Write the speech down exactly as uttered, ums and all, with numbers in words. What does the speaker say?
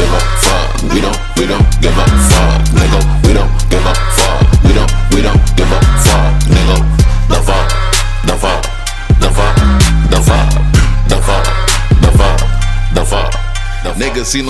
give a fuck. We don't, we don't give a fuck, nigga. We don't give a fuck. We don't, we don't give a fuck, nigga. The fuck, the fuck, the fuck, the fuck, the fuck, the fuck, the fuck, the fuck. Niggas see